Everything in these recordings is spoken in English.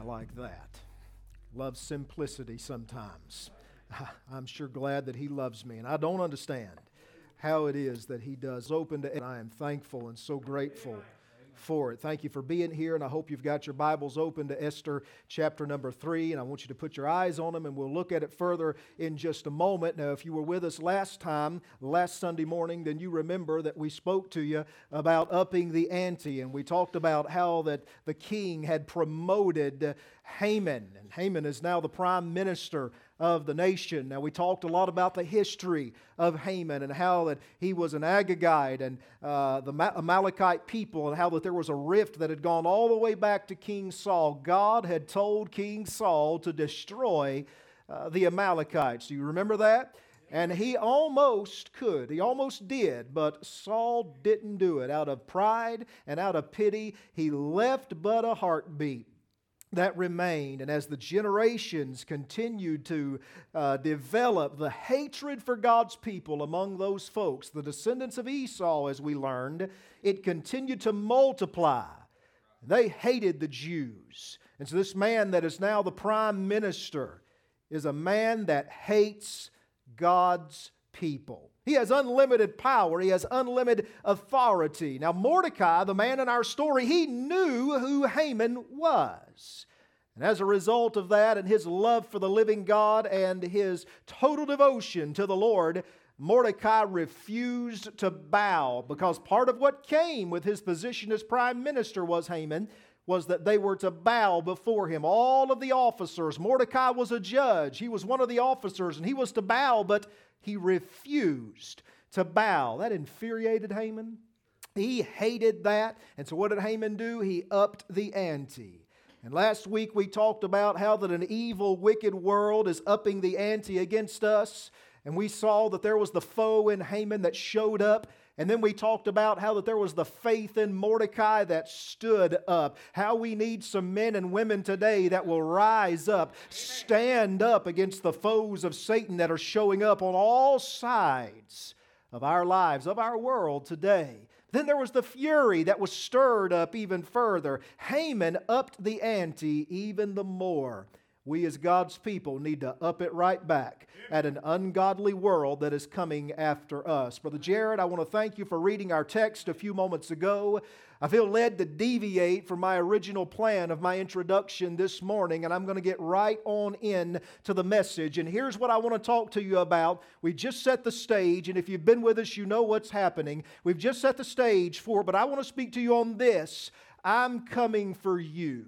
I like that. Love simplicity sometimes. I'm sure glad that He loves me, and I don't understand how it is that He does. Open to, and I am thankful and so grateful for it. Thank you for being here, and I hope you've got your Bibles open to Esther chapter number 3, and I want you to put your eyes on them, and we'll look at it further in just a moment. Now, if you were with us last Sunday morning, then you remember that we spoke to you about upping the ante, and we talked about how that the king had promoted Haman, and Haman is now the prime minister of the nation. Now, we talked a lot about the history of Haman and how that he was an Agagite and the Amalekite people, and how that there was a rift that had gone all the way back to King Saul. God had told King Saul to destroy the Amalekites. Do you remember that? And he almost could. He almost did, but Saul didn't do it. Out of pride and out of pity, he left but a heartbeat that remained. And as the generations continued to develop the hatred for God's people among those folks, the descendants of Esau, as we learned, it continued to multiply. They hated the Jews. And so this man that is now the prime minister is a man that hates God's people. He has unlimited power. He has unlimited authority. Now, Mordecai, the man in our story, he knew who Haman was. And as a result of that and his love for the living God and his total devotion to the Lord, Mordecai refused to bow, because part of what came with his position as prime minister was that they were to bow before him. All of the officers, Mordecai was a judge. He was one of the officers, and he was to bow, but he refused to bow. That infuriated Haman. He hated that. And so what did Haman do? He upped the ante. And last week we talked about how that an evil, wicked world is upping the ante against us. And we saw that there was the foe in Haman that showed up. And then we talked about how that there was the faith in Mordecai that stood up. How we need some men and women today that will rise up, stand up against the foes of Satan that are showing up on all sides of our lives, of our world today. Then there was the fury that was stirred up even further. Haman upped the ante even the more. We as God's people need to up it right back at an ungodly world that is coming after us. Brother Jared, I want to thank you for reading our text a few moments ago. I feel led to deviate from my original plan of my introduction this morning, and I'm going to get right on in to the message. And here's what I want to talk to you about. We just set the stage, and if you've been with us, you know what's happening. We've just set the stage but I want to speak to you on this. I'm coming for you.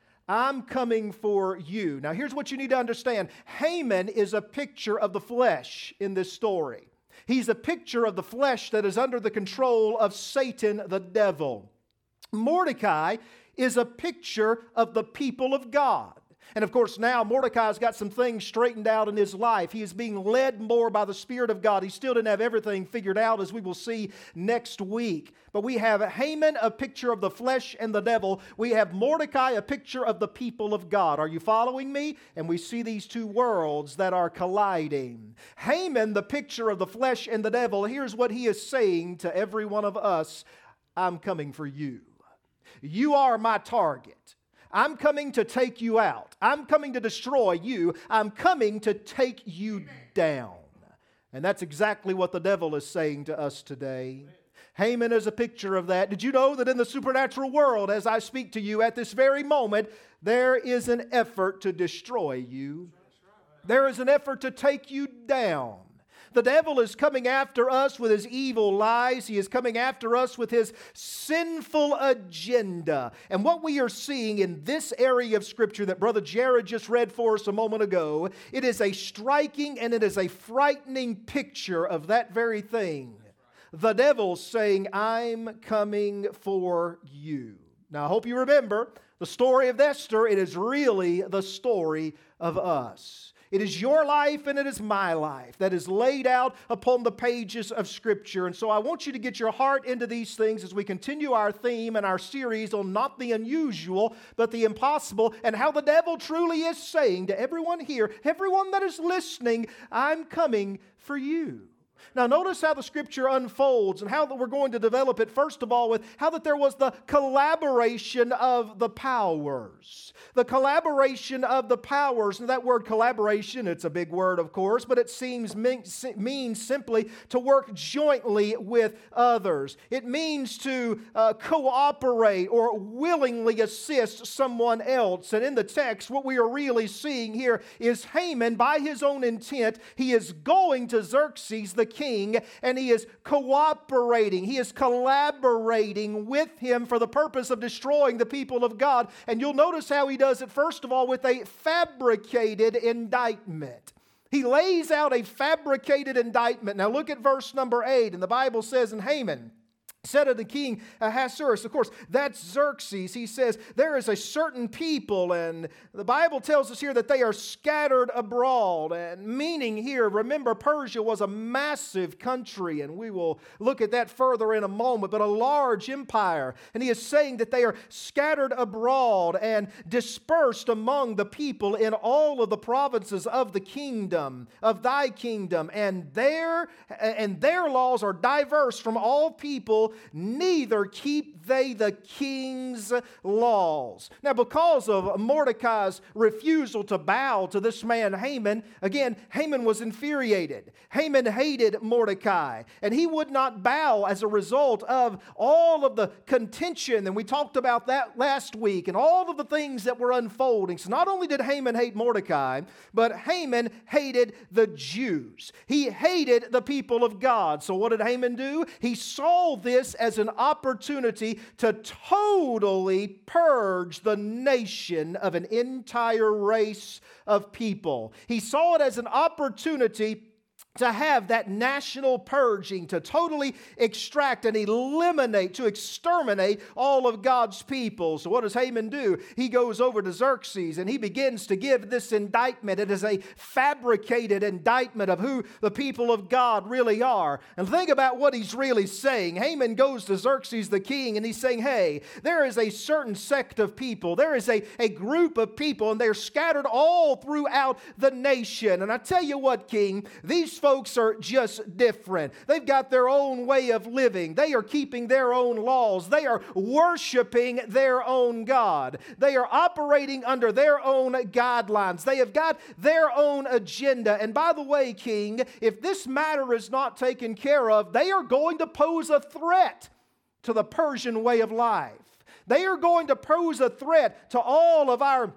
I'm coming for you. Now, here's what you need to understand. Haman is a picture of the flesh in this story. He's a picture of the flesh that is under the control of Satan, the devil. Mordecai is a picture of the people of God. And of course, now Mordecai's got some things straightened out in his life. He is being led more by the Spirit of God. He still didn't have everything figured out, as we will see next week. But we have Haman, a picture of the flesh and the devil. We have Mordecai, a picture of the people of God. Are you following me? And we see these two worlds that are colliding. Haman, the picture of the flesh and the devil, here's what he is saying to every one of us. I'm coming for you. You are my target. I'm coming to take you out. I'm coming to destroy you. I'm coming to take you down. And that's exactly what the devil is saying to us today. Haman is a picture of that. Did you know that in the supernatural world, as I speak to you at this very moment, there is an effort to destroy you? There is an effort to take you down. The devil is coming after us with his evil lies. He is coming after us with his sinful agenda. And what we are seeing in this area of Scripture that Brother Jared just read for us a moment ago, it is a striking and it is a frightening picture of that very thing. The devil saying, I'm coming for you. Now, I hope you remember the story of Esther. It is really the story of us. It is your life and it is my life that is laid out upon the pages of Scripture. And so I want you to get your heart into these things as we continue our theme and our series on not the unusual, but the impossible, and how the devil truly is saying to everyone here, everyone that is listening, I'm coming for you. Now notice how the Scripture unfolds and how that we're going to develop it, first of all, with how that there was the collaboration of the powers. The collaboration of the powers. And that word collaboration, it's a big word, of course, but it means simply to work jointly with others. It means to cooperate or willingly assist someone else. And in the text, what we are really seeing here is Haman, by his own intent, he is going to Xerxes, the king, and he is cooperating. He is collaborating with him for the purpose of destroying the people of God. And you'll notice how he does it, first of all, with a fabricated indictment. He lays out a fabricated indictment. Now look at verse number 8, and the Bible says, "And Haman said of the king Ahasuerus," of course, that's Xerxes. He says, "There is a certain people," and the Bible tells us here that they are scattered abroad. And meaning here, remember, Persia was a massive country, and we will look at that further in a moment, but a large empire. And he is saying that they are scattered abroad and dispersed among the people in all of the provinces of the kingdom, of thy kingdom, and their laws are diverse from all people, neither keep they the king's laws." Now, because of Mordecai's refusal to bow to this man Haman, again, Haman was infuriated. Haman hated Mordecai, and he would not bow as a result of all of the contention, and we talked about that last week, and all of the things that were unfolding. So not only did Haman hate Mordecai, but Haman hated the Jews. He hated the people of God. So what did Haman do? He saw this as an opportunity to totally purge the nation of an entire race of people. He saw it as an opportunity to have that national purging, to totally extract and eliminate, to exterminate all of God's people. So what does Haman do? He goes over to Xerxes and he begins to give this indictment. It is a fabricated indictment of who the people of God really are. And think about what he's really saying. Haman goes to Xerxes the king and he's saying, "Hey, there is a certain sect of people. There is a group of people, and they're scattered all throughout the nation. And I tell you what, king, these folks are just different. They've got their own way of living. They are keeping their own laws. They are worshiping their own God. They are operating under their own guidelines. They have got their own agenda. And by the way, king, if this matter is not taken care of, they are going to pose a threat to the Persian way of life. They are going to pose a threat to all of our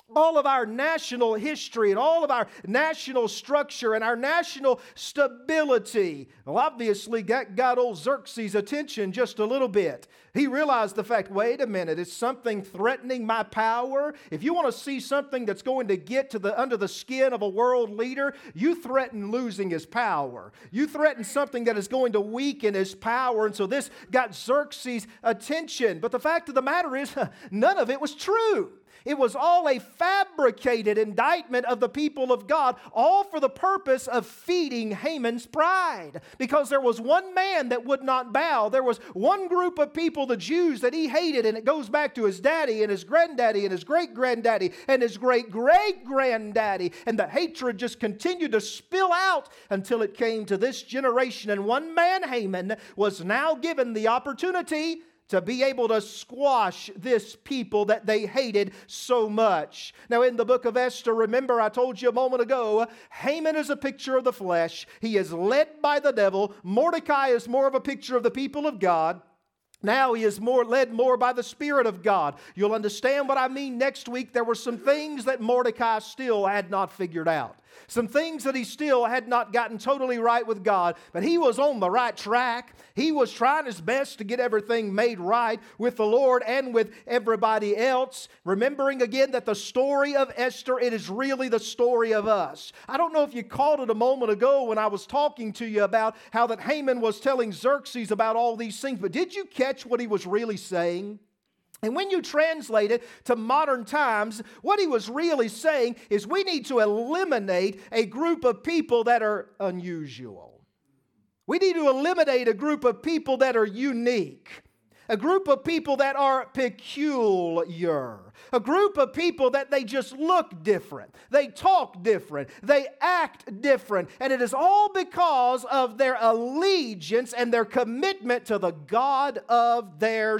national history and all of our national structure and our national stability." Well, obviously, that got old Xerxes' attention just a little bit. He realized the fact, wait a minute, is something threatening my power? If you want to see something that's going to get to under the skin of a world leader, you threaten losing his power. You threaten something that is going to weaken his power. And so this got Xerxes' attention. But the fact of the matter is, none of it was true. It was all a fabricated indictment of the people of God, all for the purpose of feeding Haman's pride. Because there was one man that would not bow. There was one group of people, the Jews, that he hated, and it goes back to his daddy and his granddaddy and his great-granddaddy and his great-great-granddaddy. And the hatred just continued to spill out until it came to this generation. And one man, Haman, was now given the opportunity to be able to squash this people that they hated so much. Now in the book of Esther, remember I told you a moment ago, Haman is a picture of the flesh. He is led by the devil. Mordecai is more of a picture of the people of God. Now he is led more by the Spirit of God. You'll understand what I mean next week. There were some things that Mordecai still had not figured out. Some things that he still had not gotten totally right with God, but he was on the right track. He was trying his best to get everything made right with the Lord and with everybody else. Remembering again that the story of Esther, it is really the story of us. I don't know if you caught it a moment ago when I was talking to you about how that Haman was telling Xerxes about all these things, but did you catch what he was really saying? And when you translate it to modern times, what he was really saying is we need to eliminate a group of people that are unusual. We need to eliminate a group of people that are unique. A group of people that are peculiar. A group of people that they just look different. They talk different. They act different. And it is all because of their allegiance and their commitment to the God of their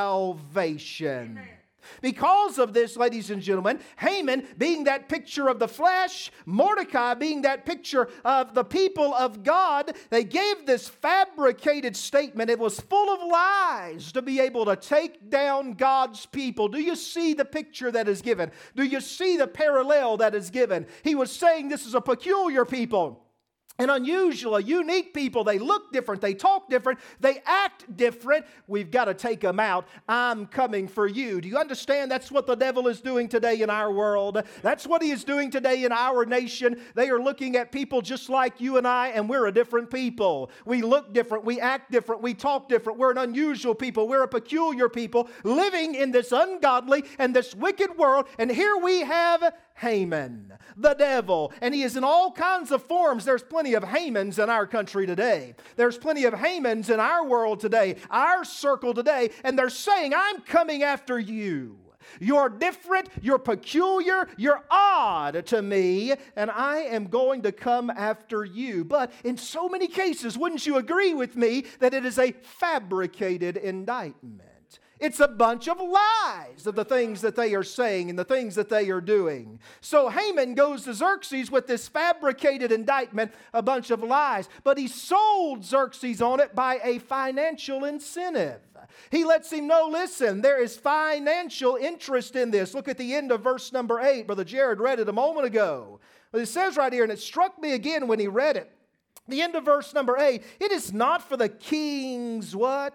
salvation. Amen. Because of this, ladies and gentlemen, Haman being that picture of the flesh, Mordecai being that picture of the people of God, they gave this fabricated statement. It was full of lies to be able to take down God's people. Do you see the picture that is given? Do you see the parallel that is given? He was saying this is a peculiar people. An unusual, a unique people. They look different. They talk different. They act different. We've got to take them out. I'm coming for you. Do you understand? That's what the devil is doing today in our world. That's what he is doing today in our nation. They are looking at people just like you and I, and we're a different people. We look different. We act different. We talk different. We're an unusual people. We're a peculiar people living in this ungodly and this wicked world. And here we have Haman, the devil, and he is in all kinds of forms. There's plenty of Hamans in our country today. There's plenty of Hamans in our world today, our circle today, and they're saying, I'm coming after you. You're different, you're peculiar, you're odd to me, and I am going to come after you. But in so many cases, wouldn't you agree with me that it is a fabricated indictment? It's a bunch of lies of the things that they are saying and the things that they are doing. So Haman goes to Xerxes with this fabricated indictment, a bunch of lies. But he sold Xerxes on it by a financial incentive. He lets him know, listen, there is financial interest in this. Look at the end of verse number 8. Brother Jared read it a moment ago. But it says right here, and it struck me again when he read it. The end of verse number 8, it is not for the king's what?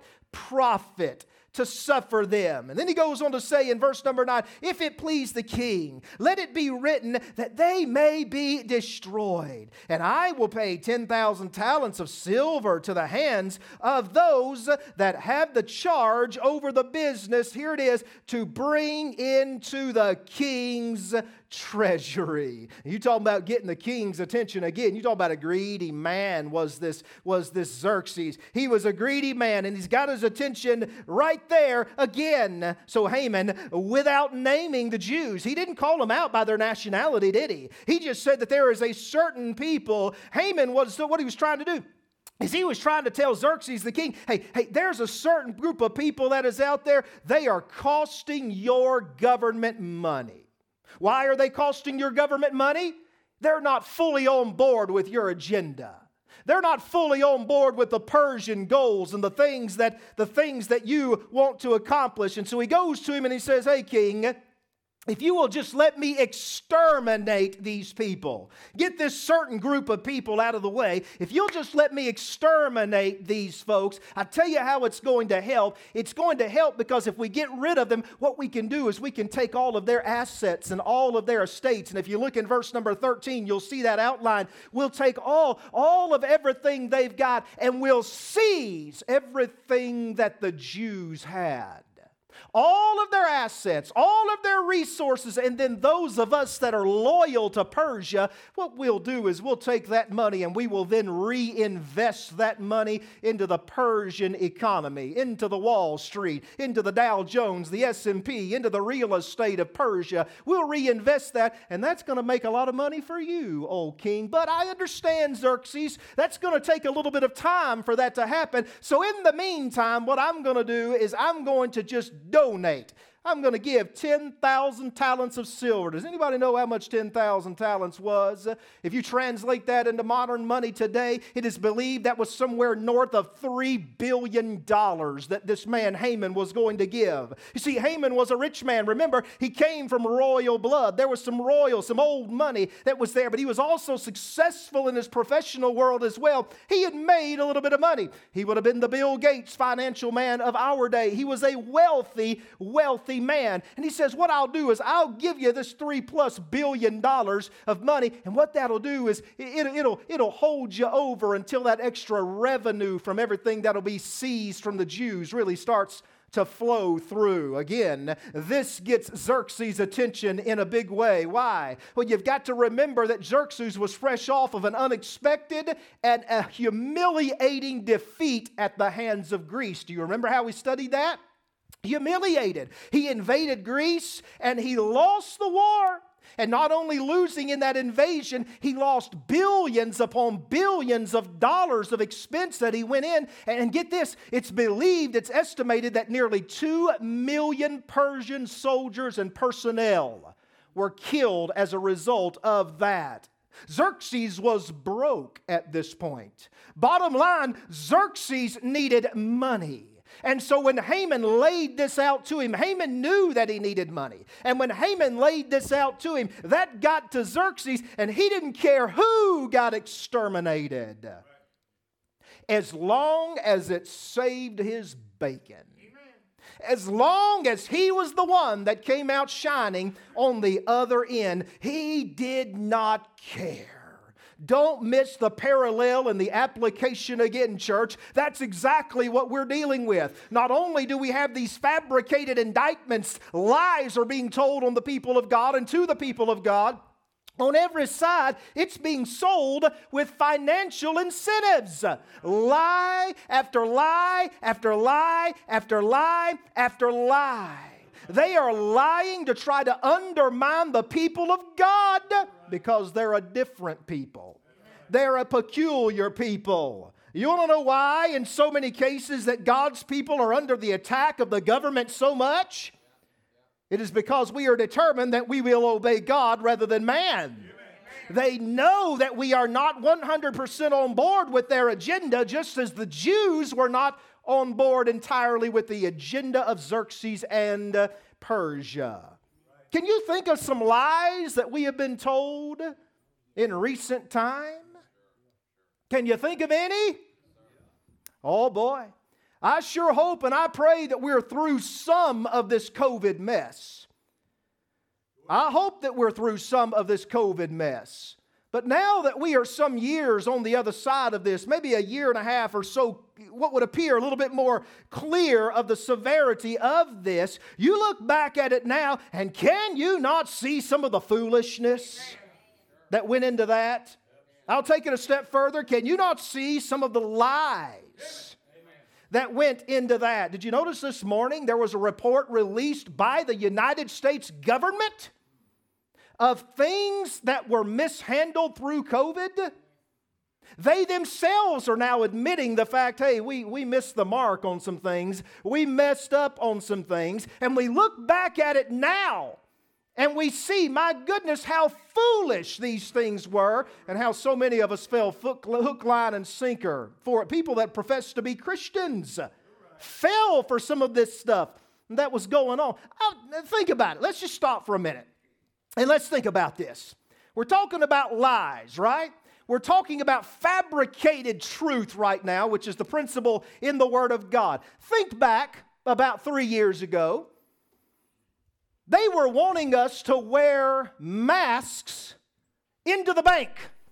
Profit to suffer them. And then he goes on to say in verse number 9, if it please the king, let it be written that they may be destroyed. And I will pay 10,000 talents of silver to the hands of those that have the charge over the business. Here it is, to bring into the king's treasury. You talking about getting the king's attention again. You talking about a greedy man was this Xerxes. He was a greedy man, and he's got his attention right there again. So Haman, without naming the Jews, he didn't call them out by their nationality, did he? He just said that there is a certain people. Haman was what he was trying to do is he was trying to tell Xerxes the king, hey, there's a certain group of people that is out there. They are costing your government money. Why are they costing your government money? They're not fully on board with your agenda. They're not fully on board with the Persian goals and the things that you want to accomplish. And so he goes to him and he says, hey, king, if you will just let me exterminate these people, get this certain group of people out of the way, if you'll just let me exterminate these folks, I tell you how it's going to help. It's going to help because if we get rid of them, what we can do is we can take all of their assets and all of their estates. And if you look in verse number 13, you'll see that outline. We'll take all of everything they've got and we'll seize everything that the Jews had. All of their assets, all of their resources, and then those of us that are loyal to Persia, what we'll do is we'll take that money and we will then reinvest that money into the Persian economy, into the Wall Street, into the Dow Jones, the S&P, into the real estate of Persia. We'll reinvest that, and that's going to make a lot of money for you, O king. But I understand, Xerxes, that's going to take a little bit of time for that to happen. So in the meantime, what I'm going to do is I'm going to just donate. I'm going to give 10,000 talents of silver. Does anybody know how much 10,000 talents was? If you translate that into modern money today, it is believed that was somewhere north of $3 billion that this man Haman was going to give. You see, Haman was a rich man. Remember, he came from royal blood. There was some old money that was there, but he was also successful in his professional world as well. He had made a little bit of money. He would have been the Bill Gates financial man of our day. He was a wealthy man. And he says, what I'll do is I'll give you this $3+ billion of money. And what that'll do is it'll hold you over until that extra revenue from everything that'll be seized from the Jews really starts to flow through. Again, this gets Xerxes' attention in a big way. Why? Well, you've got to remember that Xerxes was fresh off of an unexpected and a humiliating defeat at the hands of Greece. Do you remember how we studied that? humiliated. He invaded Greece and he lost the war. And not only losing in that invasion, he lost billions upon billions of dollars of expense that he went in. And get this, it's estimated that nearly 2 million Persian soldiers and personnel were killed as a result of that. Xerxes was broke at this point. Bottom line, Xerxes needed money. And so when Haman laid this out to him, Haman knew that he needed money. And when Haman laid this out to him, that got to Xerxes, and he didn't care who got exterminated, as long as it saved his bacon. As long as he was the one that came out shining on the other end, he did not care. Don't miss the parallel and the application again, church. That's exactly what we're dealing with. Not only do we have these fabricated indictments, lies are being told on the people of God and to the people of God. On every side, it's being sold with financial incentives. Lie after lie after lie after lie after lie. They are lying to try to undermine the people of God because they're a different people. They're a peculiar people. You want to know why in so many cases that God's people are under the attack of the government so much? It is because we are determined that we will obey God rather than man. They know that we are not 100% on board with their agenda, just as the Jews were not on board entirely with the agenda of Xerxes and Persia. Can you think of some lies that we have been told in recent time? Can you think of any? Oh boy. I sure hope and I pray that we're through some of this COVID mess. I hope that we're through some of this COVID mess. But now that we are some years on the other side of this, maybe a year and a half or so, what would appear a little bit more clear of the severity of this, you look back at it now, and can you not see some of the foolishness that went into that? I'll take it a step further. Can you not see some of the lies that went into that? Did you notice this morning there was a report released by the United States government of things that were mishandled through COVID? They themselves are now admitting the fact, hey, we missed the mark on some things. We messed up on some things. And we look back at it now and we see, my goodness, how foolish these things were and how so many of us fell hook, line, and sinker for it. People that profess to be Christians fell for some of this stuff that was going on. Think about it. Let's just stop for a minute. And let's think about this. We're talking about lies, right? We're talking about fabricated truth right now, which is the principle in the Word of God. Think back about 3 years ago. They were wanting us to wear masks into the bank.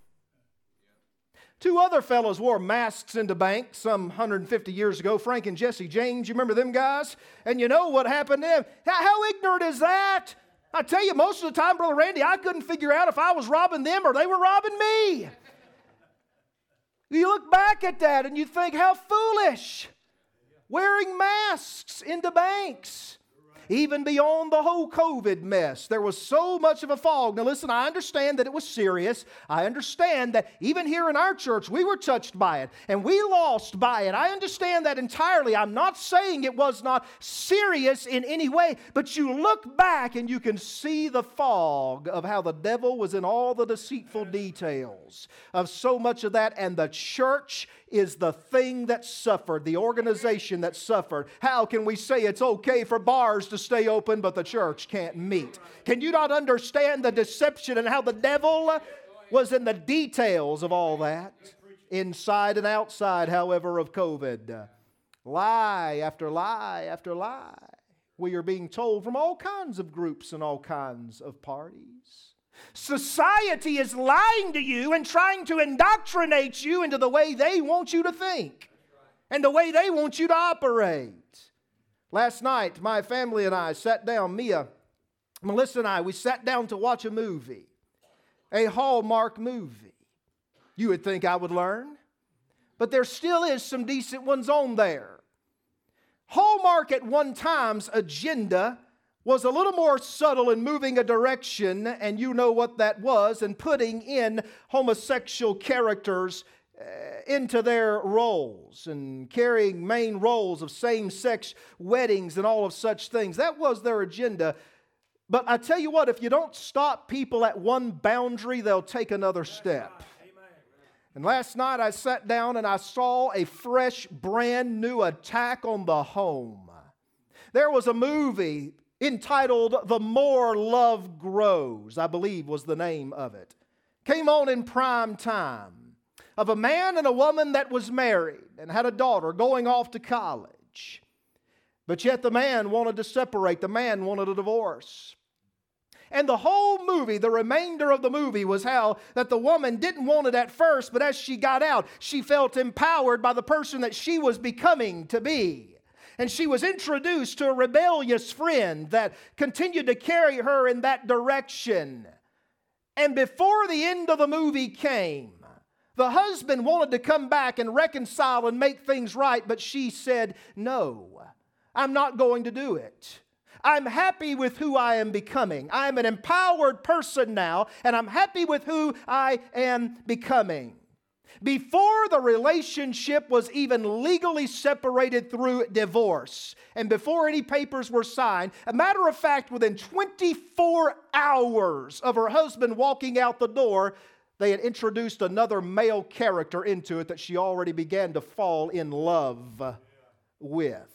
2 other fellows wore masks into banks some 150 years ago, Frank and Jesse James. You remember them guys? And you know what happened to them? How ignorant is that? I tell you, most of the time, Brother Randy, I couldn't figure out if I was robbing them or they were robbing me. You look back at that and you think, how foolish. Wearing masks into banks. Even beyond the whole COVID mess, there was so much of a fog. Now listen, I understand that it was serious. I understand that even here in our church, we were touched by it and we lost by it. I understand that entirely. I'm not saying it was not serious in any way, but you look back and you can see the fog of how the devil was in all the deceitful details of so much of that, and the church is the thing that suffered, the organization that suffered. How can we say it's okay for bars to stay open but the church can't meet? Can you not understand the deception and how the devil was in the details of all that? Inside and outside, however, of COVID. Lie after lie after lie. We are being told from all kinds of groups and all kinds of parties. Society is lying to you and trying to indoctrinate you into the way they want you to think and the way they want you to operate. Last night, my family and I sat down, Melissa and I, we sat down to watch a movie, a Hallmark movie. You would think I would learn, but there still is some decent ones on there. Hallmark at one time's agenda was a little more subtle in moving a direction, and you know what that was, and putting in homosexual characters into their roles and carrying main roles of same-sex weddings and all of such things. That was their agenda. But I tell you what, if you don't stop people at one boundary, they'll take another step. And last night I sat down and I saw a fresh, brand new attack on the home. There was a movie entitled The More Love Grows, I believe was the name of it. Came on in prime time, of a man and a woman that was married and had a daughter going off to college. But yet the man wanted to separate. The man wanted a divorce. And the whole movie, the remainder of the movie, was how that the woman didn't want it at first, but as she got out, she felt empowered by the person that she was becoming to be. And she was introduced to a rebellious friend that continued to carry her in that direction. And before the end of the movie came, the husband wanted to come back and reconcile and make things right, but she said, "No, I'm not going to do it. I'm happy with who I am becoming. I'm an empowered person now, and I'm happy with who I am becoming." Before the relationship was even legally separated through divorce, and before any papers were signed, a matter of fact, within 24 hours of her husband walking out the door, they had introduced another male character into it that she already began to fall in love with.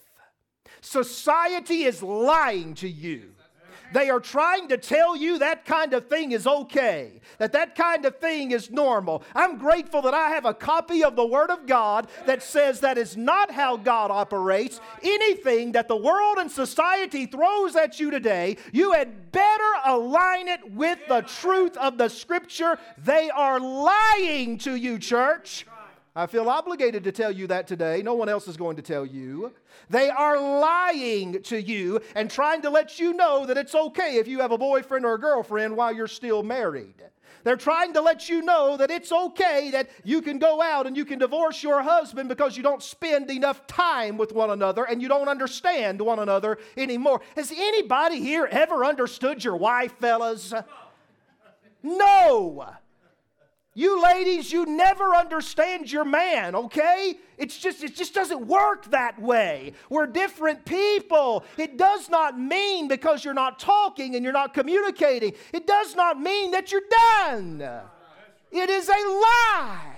Society is lying to you. They are trying to tell you that kind of thing is okay, that kind of thing is normal. I'm grateful that I have a copy of the Word of God that says that is not how God operates. Anything that the world and society throws at you today, you had better align it with the truth of the Scripture. They are lying to you, church. I feel obligated to tell you that today. No one else is going to tell you. They are lying to you and trying to let you know that it's okay if you have a boyfriend or a girlfriend while you're still married. They're trying to let you know that it's okay that you can go out and you can divorce your husband because you don't spend enough time with one another and you don't understand one another anymore. Has anybody here ever understood your wife, fellas? No. You ladies, you never understand your man, okay? It just doesn't work that way. We're different people. It does not mean because you're not talking and you're not communicating, it does not mean that you're done. It is a lie.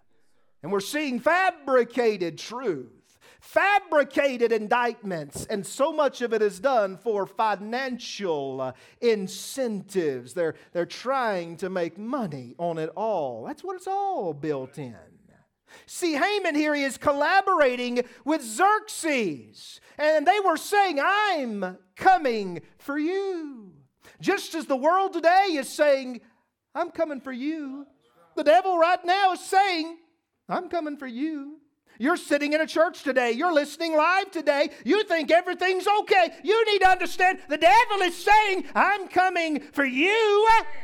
And we're seeing fabricated truth, fabricated indictments, and so much of it is done for financial incentives. They're trying to make money on it all. That's what it's all built in. See, Haman here, he is collaborating with Xerxes, and they were saying, "I'm coming for you." Just as the world today is saying, "I'm coming for you," the devil right now is saying, "I'm coming for you." You're sitting in a church today. You're listening live today. You think everything's okay. You need to understand the devil is saying, "I'm coming for you."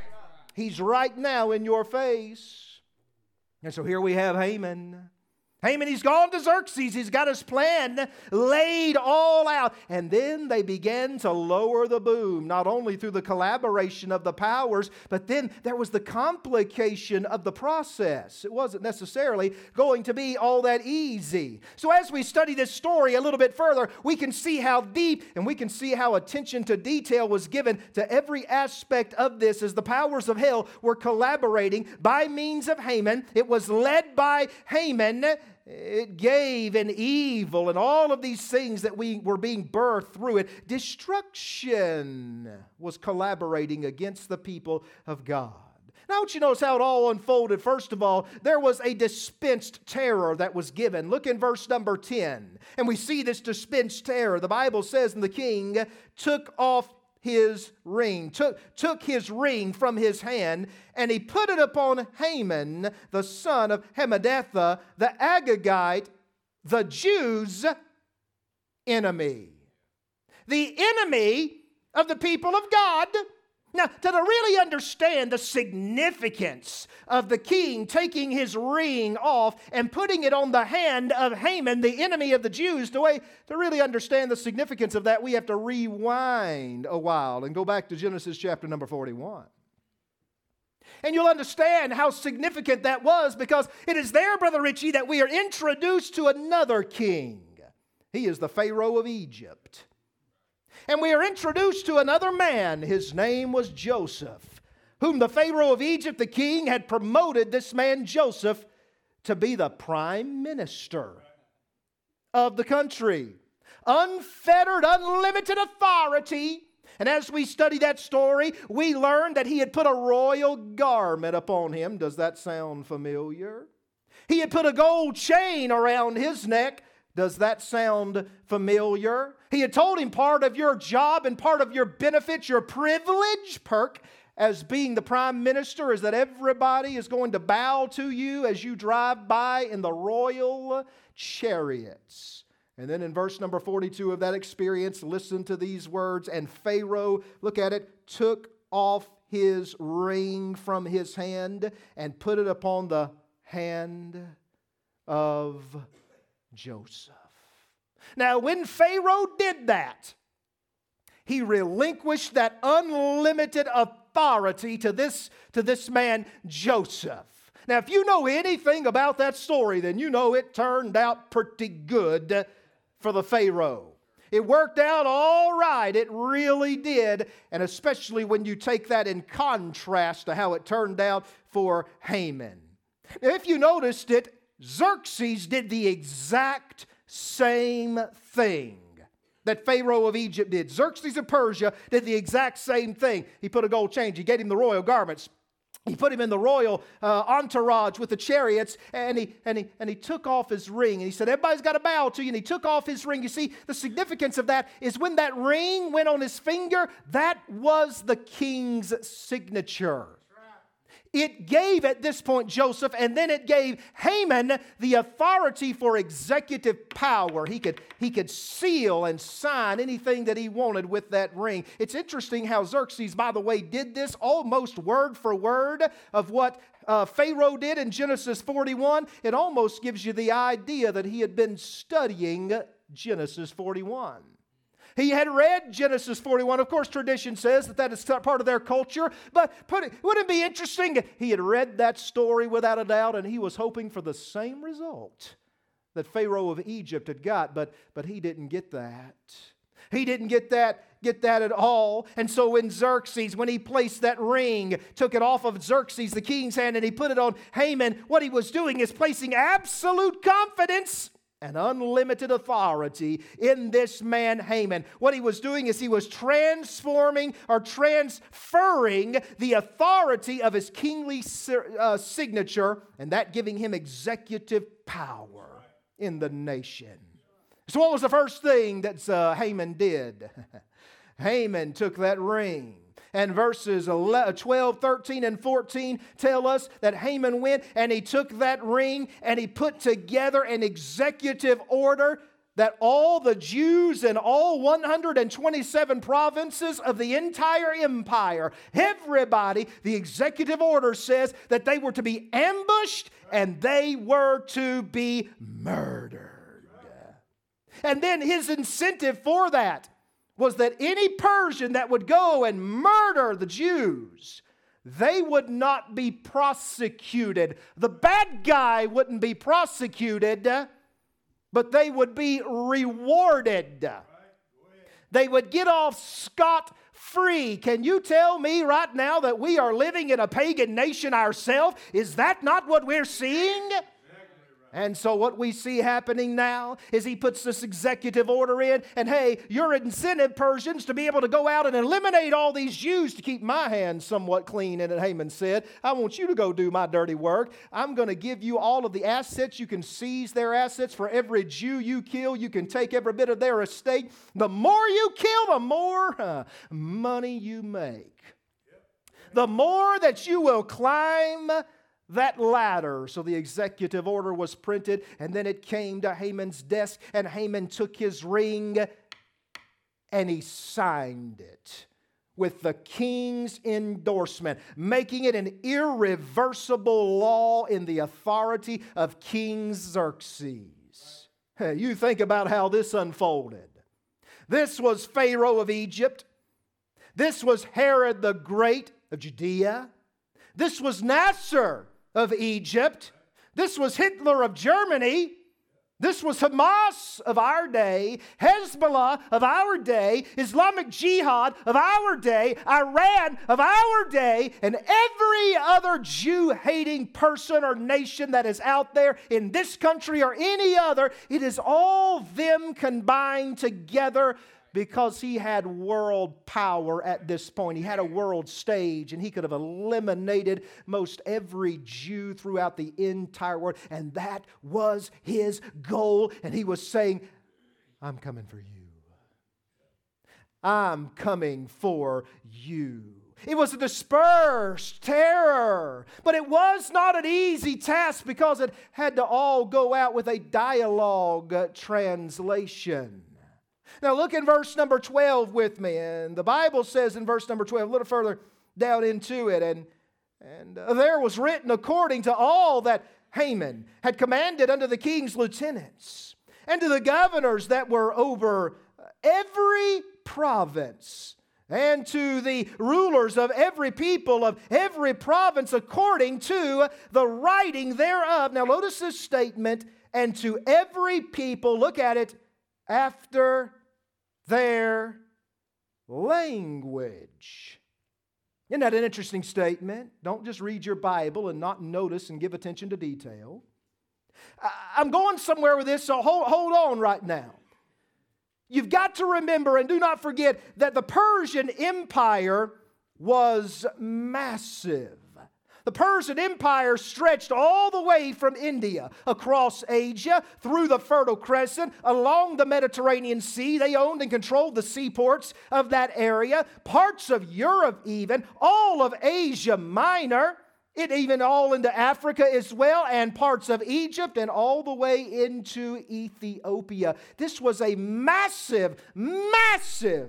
He's right now in your face. And so here we have Haman. Haman, he's gone to Xerxes. He's got his plan laid all out. And then they began to lower the boom, not only through the collaboration of the powers, but then there was the complication of the process. It wasn't necessarily going to be all that easy. So as we study this story a little bit further, we can see how deep and we can see how attention to detail was given to every aspect of this as the powers of hell were collaborating by means of Haman. It was led by Haman. It gave an evil and all of these things that we were being birthed through it. Destruction was collaborating against the people of God. Now, I want you to notice how it all unfolded. First of all, there was a dispensed terror that was given. Look in verse number 10. And we see this dispensed terror. The Bible says, "And the king took off his ring, took his ring from his hand, and he put it upon Haman, the son of Hammedatha, the Agagite, the Jews' enemy." The enemy of the people of God Now, to really understand the significance of the king taking his ring off and putting it on the hand of Haman, the enemy of the Jews, to really understand the significance of that, we have to rewind a while and go back to Genesis chapter number 41. And you'll understand how significant that was, because it is there, Brother Richie, that we are introduced to another king. He is the Pharaoh of Egypt. And we are introduced to another man. His name was Joseph, whom the Pharaoh of Egypt, the king, had promoted this man Joseph to be the prime minister of the country. Unfettered, unlimited authority. And as we study that story, we learn that he had put a royal garment upon him. Does that sound familiar? He had put a gold chain around his neck. Does that sound familiar? He had told him part of your job and part of your benefit, your privilege, perk, as being the prime minister, is that everybody is going to bow to you as you drive by in the royal chariots. And then in verse number 42 of that experience, listen to these words. And Pharaoh, look at it, took off his ring from his hand and put it upon the hand of Joseph. Now, when Pharaoh did that, he relinquished that unlimited authority to this man, Joseph. Now, if you know anything about that story, then you know it turned out pretty good for the Pharaoh. It worked out all right. It really did. And especially when you take that in contrast to how it turned out for Haman. Now, if you noticed it, Xerxes did the exact same thing that Pharaoh of Egypt did. Xerxes of Persia did the exact same thing. He put a gold chain. He gave him the royal garments. He put him in the royal entourage with the chariots, and he took off his ring. And he said, everybody's got to bow to you. And he took off his ring. You see, the significance of that is when that ring went on his finger, that was the king's signature. It gave, at this point, Joseph, and then it gave Haman the authority for executive power. He could seal and sign anything that he wanted with that ring. It's interesting how Xerxes, by the way, did this almost word for word of what Pharaoh did in Genesis 41. It almost gives you the idea that he had been studying Genesis 41. He had read Genesis 41. Of course, tradition says that is part of their culture. But wouldn't it be interesting? He had read that story without a doubt, and he was hoping for the same result that Pharaoh of Egypt had got. But he didn't get that. He didn't get that at all. And so when Xerxes, when he placed that ring, took it off of Xerxes, the king's hand, and he put it on Haman, what he was doing is placing absolute confidence and unlimited authority in this man Haman. What he was doing is he was transferring the authority of his kingly signature, and that giving him executive power in the nation. So what was the first thing that Haman did? Haman took that ring. And verses 12, 13, and 14 tell us that Haman went and he took that ring and he put together an executive order that all the Jews in all 127 provinces of the entire empire, everybody, the executive order says that they were to be ambushed and they were to be murdered. And then his incentive for that was that any Persian that would go and murder the Jews, they would not be prosecuted. The bad guy wouldn't be prosecuted, but they would be rewarded. They would get off scot-free. Can you tell me right now that we are living in a pagan nation ourselves? Is that not what we're seeing? And so what we see happening now is he puts this executive order in, and hey, your incentive, Persians, to be able to go out and eliminate all these Jews to keep my hands somewhat clean. And Haman said, I want you to go do my dirty work. I'm going to give you all of the assets. You can seize their assets. For every Jew you kill, you can take every bit of their estate. The more you kill, the more money you make. The more that you will climb that ladder. So the executive order was printed, and then it came to Haman's desk, and Haman took his ring and he signed it with the king's endorsement, making it an irreversible law in the authority of King Xerxes. You think about how this unfolded. This was Pharaoh of Egypt. This was Herod the Great of Judea. This was Nasser of Egypt. This was Hitler of Germany. This was Hamas of our day, Hezbollah of our day, Islamic Jihad of our day, Iran of our day, and every other Jew-hating person or nation that is out there in this country or any other. It is all them combined together because he had world power at this point. He had a world stage, and he could have eliminated most every Jew throughout the entire world. And that was his goal. And he was saying, I'm coming for you. I'm coming for you. It was a dispersed terror, but it was not an easy task because it had to all go out with a dialogue translation. Now look in verse number 12 with me. And the Bible says in verse number 12, a little further down into it, and there was written according to all that Haman had commanded unto the king's lieutenants, and to the governors that were over every province, and to the rulers of every people of every province according to the writing thereof. Now notice this statement, and to every people, look at it, after their language. Isn't that an interesting statement? Don't just read your Bible and not notice and give attention to detail. I'm going somewhere with this, so hold on right now. You've got to remember and do not forget that the Persian Empire was massive. The Persian Empire stretched all the way from India, across Asia, through the Fertile Crescent, along the Mediterranean Sea. They owned and controlled the seaports of that area, parts of Europe even, all of Asia Minor, it even all into Africa as well, and parts of Egypt, and all the way into Ethiopia. This was a massive, massive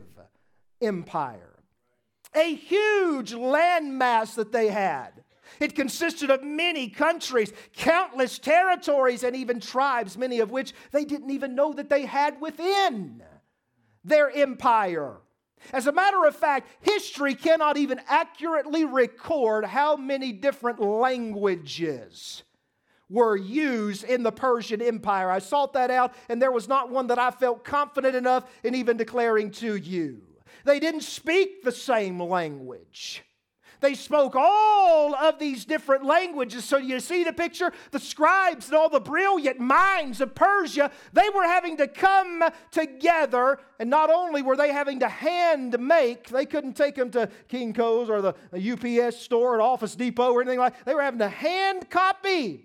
empire. A huge landmass that they had. It consisted of many countries, countless territories, and even tribes, many of which they didn't even know that they had within their empire. As a matter of fact, history cannot even accurately record how many different languages were used in the Persian Empire. I sought that out, and there was not one that I felt confident enough in even declaring to you. They didn't speak the same language. They spoke all of these different languages. So you see the picture? The scribes and all the brilliant minds of Persia, they were having to come together. And not only were they having to hand make, they couldn't take them to Kinko's or the UPS store or Office Depot or anything like that. They were having to hand copy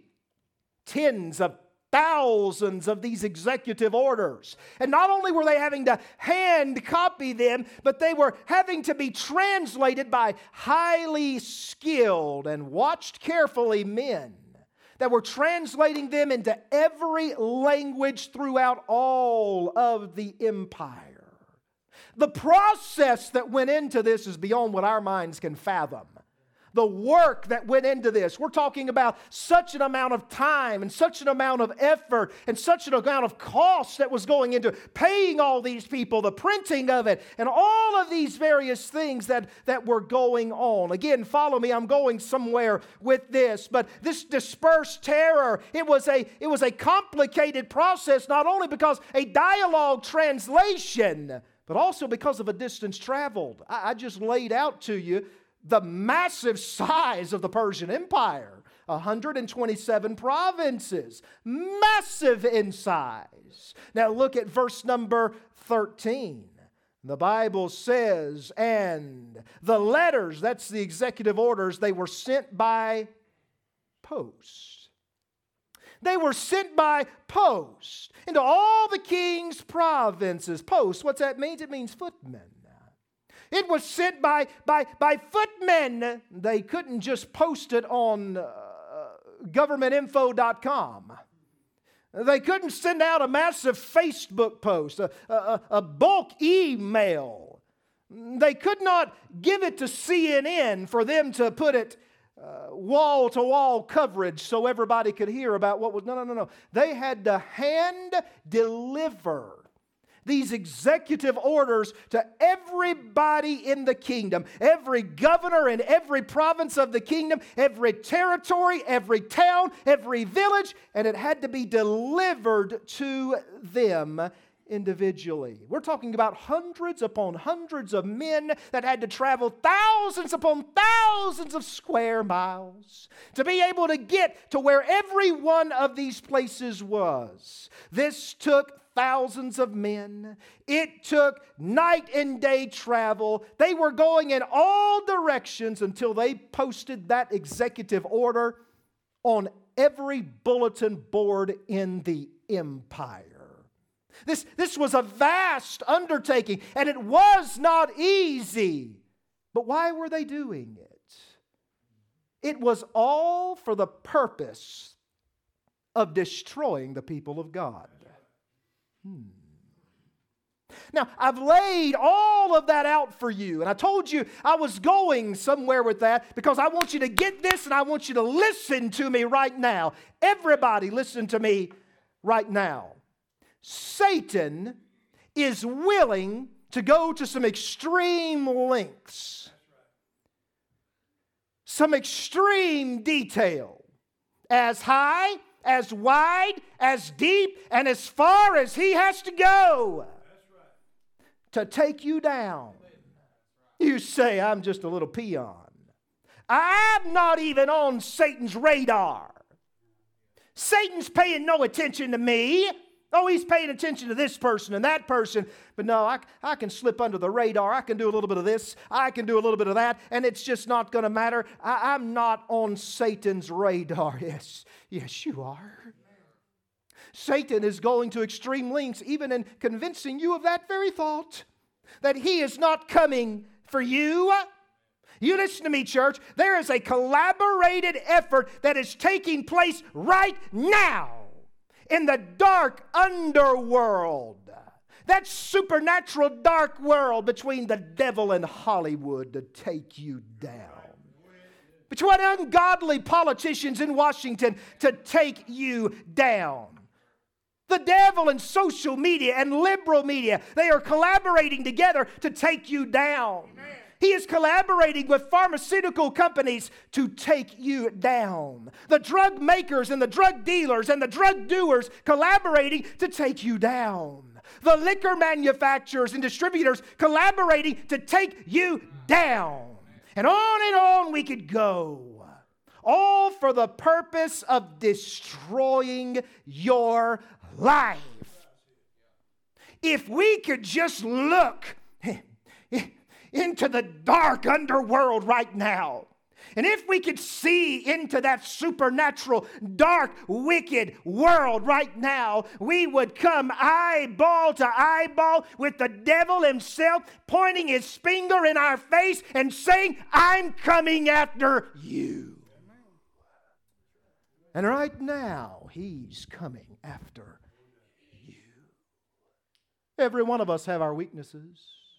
tens of thousands of these executive orders. And not only were they having to hand copy them, but they were having to be translated by highly skilled and watched carefully men that were translating them into every language throughout all of the empire. The process that went into this is beyond what our minds can fathom. The work that went into this. We're talking about such an amount of time and such an amount of effort and such an amount of cost that was going into paying all these people, the printing of it, and all of these various things that were going on. Again, follow me, I'm going somewhere with this. But this dispersed terror, it was a complicated process, not only because a dialogue translation, but also because of a distance traveled. I just laid out to you the massive size of the Persian Empire, 127 provinces, massive in size. Now look at verse number 13. The Bible says, and the letters, that's the executive orders, they were sent by post. They were sent by post into all the king's provinces. Post, what's that mean? It means footmen. It was sent by footmen. They couldn't just post it on governmentinfo.com. They couldn't send out a massive Facebook post, a bulk email. They could not give it to CNN for them to put it wall-to-wall coverage so everybody could hear about what was... No. They had to hand deliver these executive orders to everybody in the kingdom, every governor in every province of the kingdom, every territory, every town, every village, and it had to be delivered to them individually. We're talking about hundreds upon hundreds of men that had to travel thousands upon thousands of square miles to be able to get to where every one of these places was. This took thousands of men. It took night and day travel. They were going in all directions until they posted that executive order on every bulletin board in the empire. This was a vast undertaking, and it was not easy. But why were they doing it? It was all for the purpose of destroying the people of God. Now, I've laid all of that out for you, and I told you I was going somewhere with that because I want you to get this and I want you to listen to me right now. Everybody listen to me right now. Satan is willing to go to some extreme lengths, some extreme detail, as high, as wide, as deep, and as far as he has to go to take you down. You say, I'm just a little peon. I'm not even on Satan's radar. Satan's paying no attention to me. Oh, he's paying attention to this person and that person. But no, I can slip under the radar. I can do a little bit of this. I can do a little bit of that. And it's just not going to matter. I'm not on Satan's radar. Yes, you are. Satan is going to extreme lengths even in convincing you of that very thought. That he is not coming for you. You listen to me, church. There is a collaborated effort that is taking place right now in the dark underworld. That supernatural dark world between the devil and Hollywood to take you down. Between ungodly politicians in Washington to take you down. The devil and social media and liberal media, they are collaborating together to take you down. He is collaborating with pharmaceutical companies to take you down. The drug makers and the drug dealers and the drug doers collaborating to take you down. The liquor manufacturers and distributors collaborating to take you down. And on we could go. All for the purpose of destroying your life. If we could just look into the dark underworld right now, and if we could see into that supernatural, dark, wicked world right now, we would come eyeball to eyeball with the devil himself, pointing his finger in our face and saying, I'm coming after you. And right now, he's coming after you. Every one of us have our weaknesses.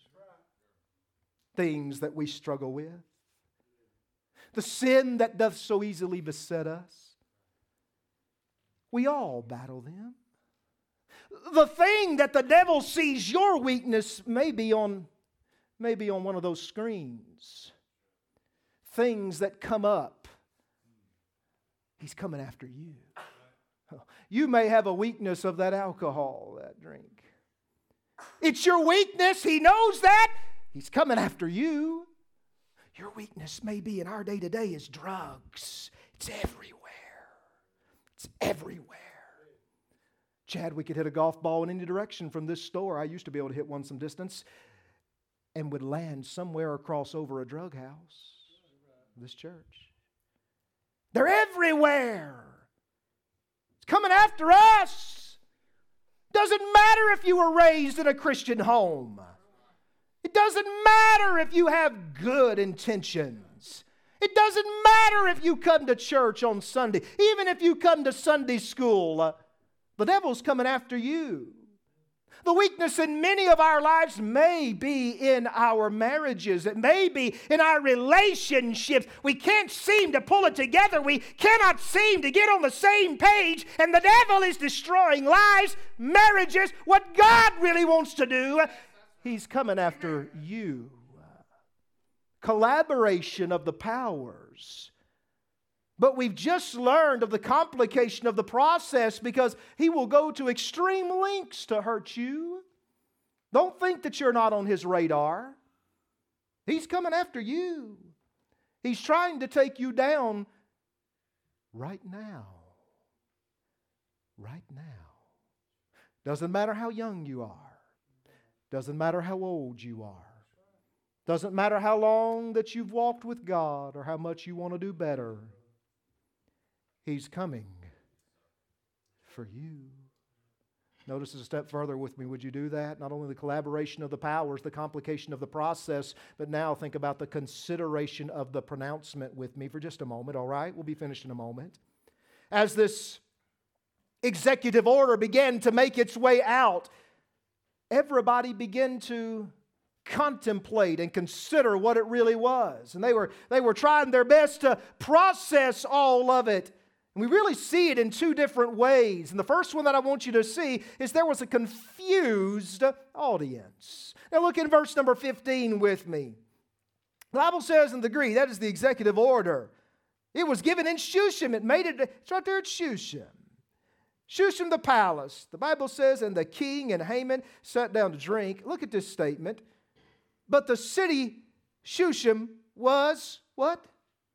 Things that we struggle with. The sin that doth so easily beset us. We all battle them. The thing that the devil sees your weakness may be on one of those screens. Things that come up. He's coming after you. You may have a weakness of that alcohol, that drink. It's your weakness. He knows that. He's coming after you. Your weakness may be in our day-to-day is drugs. It's everywhere. It's everywhere. Chad, we could hit a golf ball in any direction from this store. I used to be able to hit one some distance and would land somewhere across over a drug house. This church. They're everywhere. It's coming after us. Doesn't matter if you were raised in a Christian home. It doesn't matter if you have good intentions. It doesn't matter if you come to church on Sunday. Even if you come to Sunday school, the devil's coming after you. The weakness in many of our lives may be in our marriages. It may be in our relationships. We can't seem to pull it together. We cannot seem to get on the same page. And the devil is destroying lives, marriages, what God really wants to do. He's coming after you. Collaboration of the powers. But we've just learned of the complication of the process because he will go to extreme lengths to hurt you. Don't think that you're not on his radar. He's coming after you. He's trying to take you down right now. Right now. Doesn't matter how young you are. Doesn't matter how old you are. Doesn't matter how long that you've walked with God or how much you want to do better. He's coming for you. Notice a step further with me. Would you do that? Not only the collaboration of the powers, the complication of the process, but now think about the consideration of the pronouncement with me for just a moment, all right? We'll be finished in a moment. As this executive order began to make its way out, everybody began to contemplate and consider what it really was. And they were trying their best to process all of it. And we really see it in two different ways. And the first one that I want you to see is there was a confused audience. Now look in verse number 15 with me. The Bible says in the Greek, that is the executive order. It was given in Shushan. It's right there at Shushan. Shushan the palace. The Bible says, and the king and Haman sat down to drink. Look at this statement. But the city Shushan was what?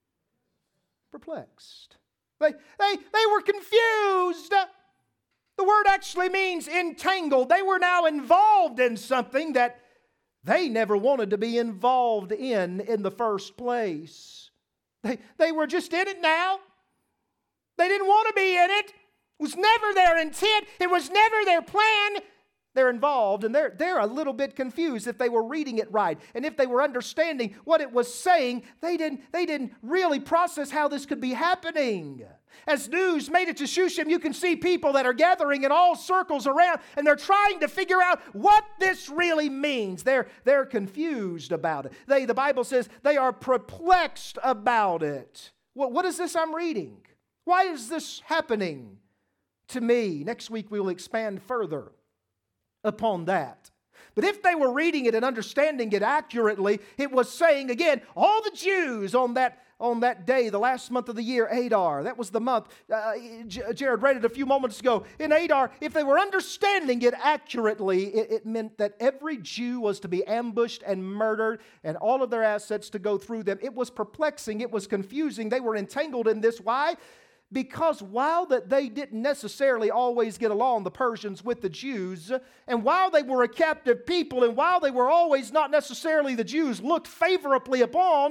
Perplexed. They were confused. The word actually means entangled. They were now involved in something that they never wanted to be involved in the first place. They were just in it now. They didn't want to be in it. It was never their intent. It was never their plan. They're involved, and they're a little bit confused if they were reading it right. And if they were understanding what it was saying, they didn't really process how this could be happening. As news made it to Shushan, you can see people that are gathering in all circles around, and they're trying to figure out what this really means. They're confused about it. The Bible says they are perplexed about it. What is this I'm reading? Why is this happening to me? Next week we will expand further upon that. But if they were reading it and understanding it accurately, it was saying again, all the Jews on that day, the last month of the year, Adar, that was the month, Jared read it a few moments ago, in Adar, if they were understanding it accurately, it meant that every Jew was to be ambushed and murdered and all of their assets to go through them. It was perplexing, it was confusing, they were entangled in this. Why? Because while that they didn't necessarily always get along, the Persians, with the Jews, and while they were a captive people, and while they were always not necessarily the Jews looked favorably upon,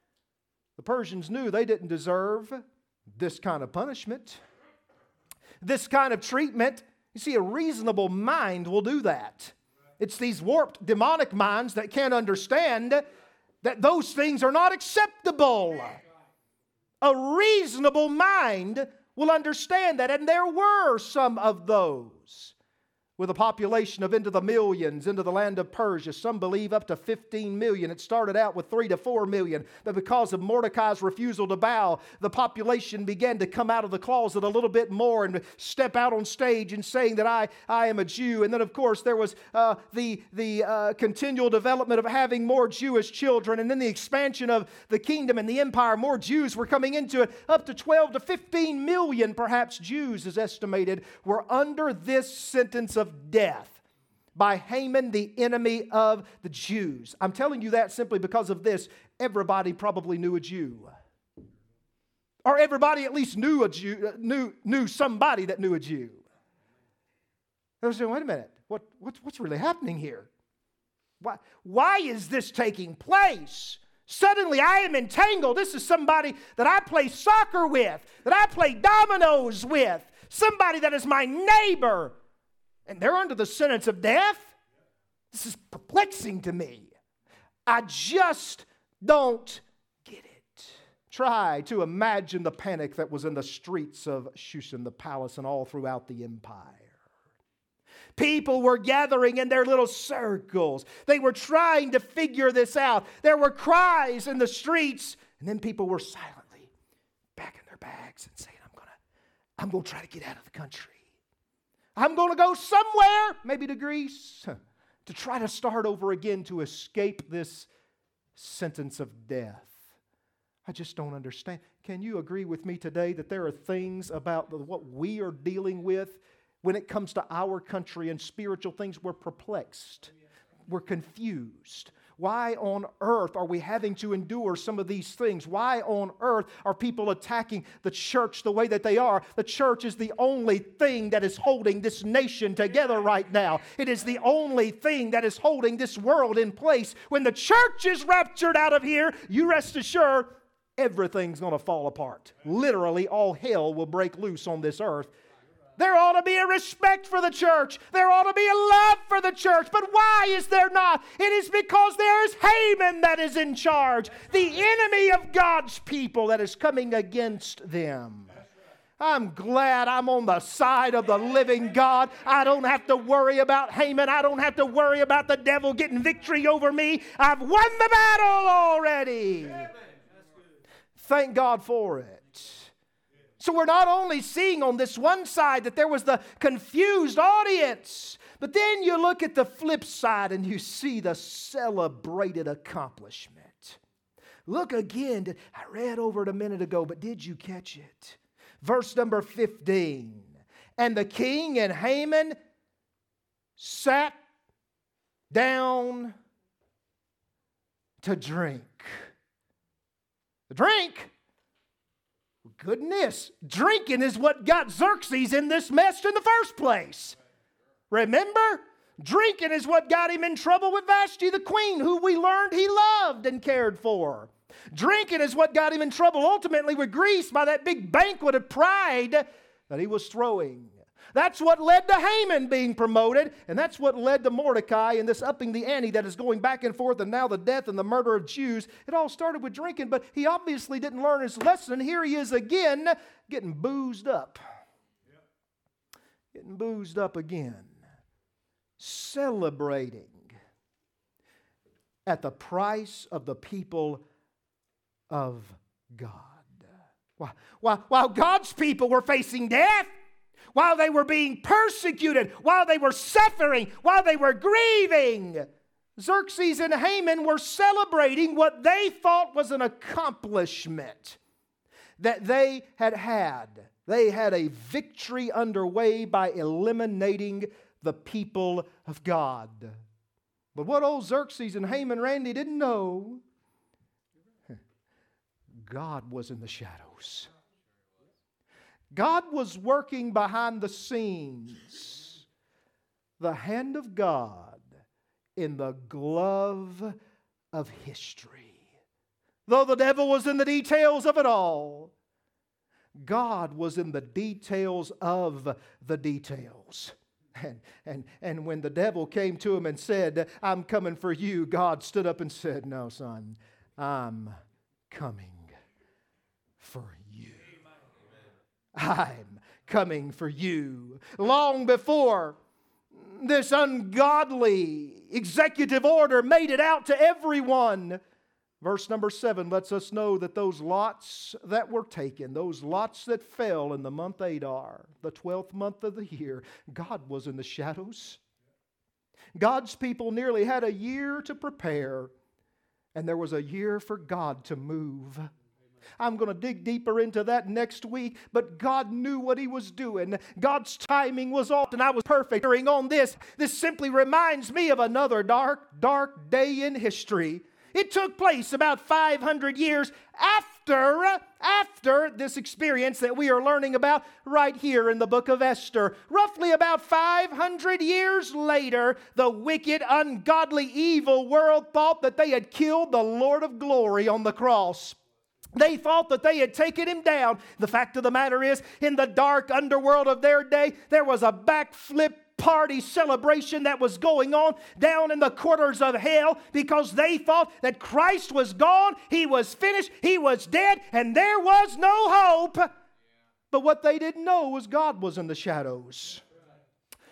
the Persians knew they didn't deserve this kind of punishment, this kind of treatment. You see, a reasonable mind will do that. It's these warped demonic minds that can't understand that those things are not acceptable. A reasonable mind will understand that. And there were some of those with a population of into the millions, into the land of Persia. Some believe up to 15 million. It started out with 3 to 4 million. But because of Mordecai's refusal to bow, the population began to come out of the closet a little bit more and step out on stage and saying that I am a Jew. And then, of course, there was the continual development of having more Jewish children. And then the expansion of the kingdom and the empire. More Jews were coming into it. Up to 12 to 15 million, perhaps, Jews is estimated, were under this sentence of death by Haman, the enemy of the Jews. I'm telling you that simply because of this. Everybody probably knew a Jew. Or everybody at least knew a Jew, knew somebody that knew a Jew. They're saying, wait a minute, what's really happening here? Why is this taking place? Suddenly I am entangled. This is somebody that I play soccer with, that I play dominoes with, somebody that is my neighbor. And they're under the sentence of death? This is perplexing to me. I just don't get it. Try to imagine the panic that was in the streets of Shushan, the palace, and all throughout the empire. People were gathering in their little circles. They were trying to figure this out. There were cries in the streets, and then people were silently packing their bags and saying, I'm going to try to get out of the country. I'm going to go somewhere, maybe to Greece, to try to start over again to escape this sentence of death. I just don't understand. Can you agree with me today that there are things about what we are dealing with when it comes to our country and spiritual things? We're perplexed. We're confused. Why on earth are we having to endure some of these things? Why on earth are people attacking the church the way that they are? The church is the only thing that is holding this nation together right now. It is the only thing that is holding this world in place. When the church is raptured out of here, you rest assured, everything's going to fall apart. Literally, all hell will break loose on this earth. There ought to be a respect for the church. There ought to be a love for the church. But why is there not? It is because there is Haman that is in charge, the enemy of God's people that is coming against them. I'm glad I'm on the side of the living God. I don't have to worry about Haman. I don't have to worry about the devil getting victory over me. I've won the battle already. Thank God for it. So we're not only seeing on this one side that there was the confused audience, but then you look at the flip side and you see the celebrated accomplishment. Look again. I read over it a minute ago, but did you catch it? Verse number 15. And the king and Haman sat down to drink. Drink? Goodness, drinking is what got Xerxes in this mess in the first place. Remember? Drinking is what got him in trouble with Vashti the queen, who we learned he loved and cared for. Drinking is what got him in trouble ultimately with Greece by that big banquet of pride that he was throwing. That's what led to Haman being promoted, and that's what led to Mordecai and this upping the ante that is going back and forth, and now the death and the murder of Jews. It all started with drinking, but he obviously didn't learn his lesson. Here he is again, getting boozed up. Getting boozed up again. Celebrating at the price of the people of God. While God's people were facing death, while they were being persecuted, while they were suffering, while they were grieving, Xerxes and Haman were celebrating what they thought was an accomplishment that they had had. They had a victory underway by eliminating the people of God. But what old Xerxes and Haman Randy didn't know, God was in the shadows. God was working behind the scenes. The hand of God in the glove of history. Though the devil was in the details of it all, God was in the details of the details. And when the devil came to him and said, I'm coming for you, God stood up and said, no, son, I'm coming for you. I'm coming for you. Long before this ungodly executive order made it out to everyone, verse number 7 lets us know that those lots that were taken, those lots that fell in the month Adar, the 12th month of the year, God was in the shadows. God's people nearly had a year to prepare, and there was a year for God to move. I'm going to dig deeper into that next week, but God knew what He was doing. God's timing was off, and I was perfect. On this simply reminds me of another dark, dark day in history. It took place about 500 years after this experience that we are learning about right here in the book of Esther. Roughly about 500 years later, the wicked, ungodly, evil world thought that they had killed the Lord of glory on the cross. They thought that they had taken Him down. The fact of the matter is, in the dark underworld of their day, there was a backflip party celebration that was going on down in the quarters of hell because they thought that Christ was gone, He was finished, He was dead, and there was no hope. But what they didn't know was God was in the shadows.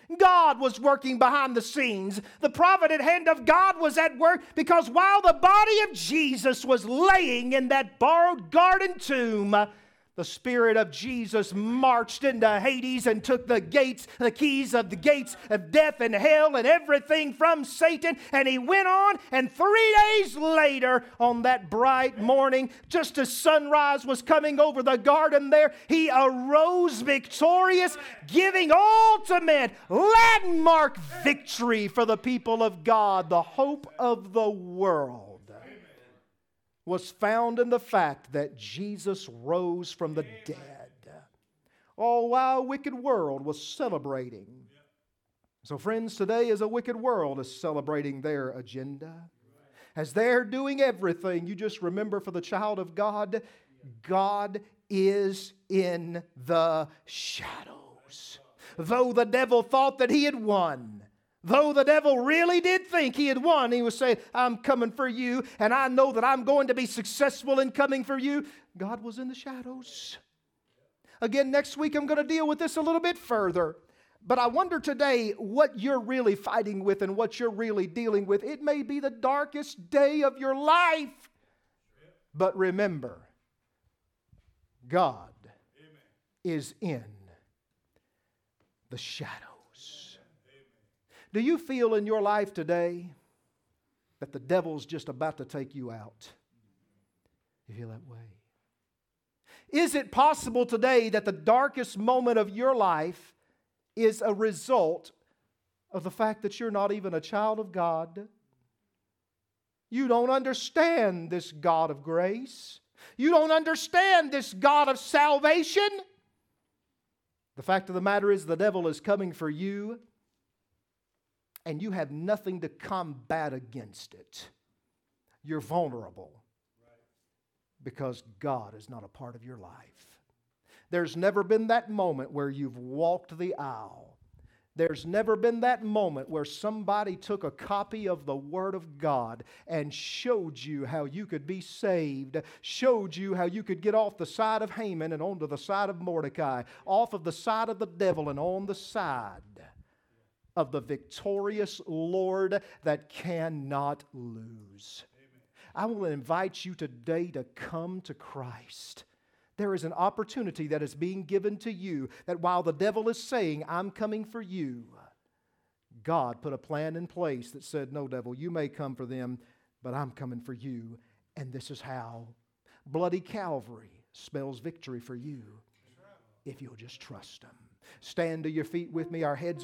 God was working behind the scenes. The provident hand of God was at work, because while the body of Jesus was laying in that borrowed garden tomb, the Spirit of Jesus marched into Hades and took the keys of the gates of death and hell and everything from Satan. And He went on, and 3 days later, on that bright morning, just as sunrise was coming over the garden there, He arose victorious, giving ultimate landmark victory for the people of God. The hope of the world was found in the fact that Jesus rose from the dead. Oh, while a wicked world was celebrating. So friends, today as a wicked world is celebrating their agenda, as they're doing everything, you just remember, for the child of God, God is in the shadows. Though the devil thought that he had won, though the devil really did think he had won, he was saying, I'm coming for you, and I know that I'm going to be successful in coming for you. God was in the shadows. Again, next week I'm going to deal with this a little bit further. But I wonder today what you're really fighting with and what you're really dealing with. It may be the darkest day of your life. But remember, God is in the shadows. Do you feel in your life today that the devil's just about to take you out? You feel that way? Is it possible today that the darkest moment of your life is a result of the fact that you're not even a child of God? You don't understand this God of grace. You don't understand this God of salvation. The fact of the matter is, the devil is coming for you, and you have nothing to combat against it. You're vulnerable because God is not a part of your life. There's never been that moment where you've walked the aisle. There's never been that moment where somebody took a copy of the Word of God and showed you how you could be saved, showed you how you could get off the side of Haman and onto the side of Mordecai, off of the side of the devil and on the side of the victorious Lord that cannot lose. I will invite you today to come to Christ. There is an opportunity that is being given to you, that while the devil is saying, I'm coming for you, God put a plan in place that said, no, devil, you may come for them, but I'm coming for you. And this is how. Bloody Calvary spells victory for you if you'll just trust Him. Stand to your feet with me, our heads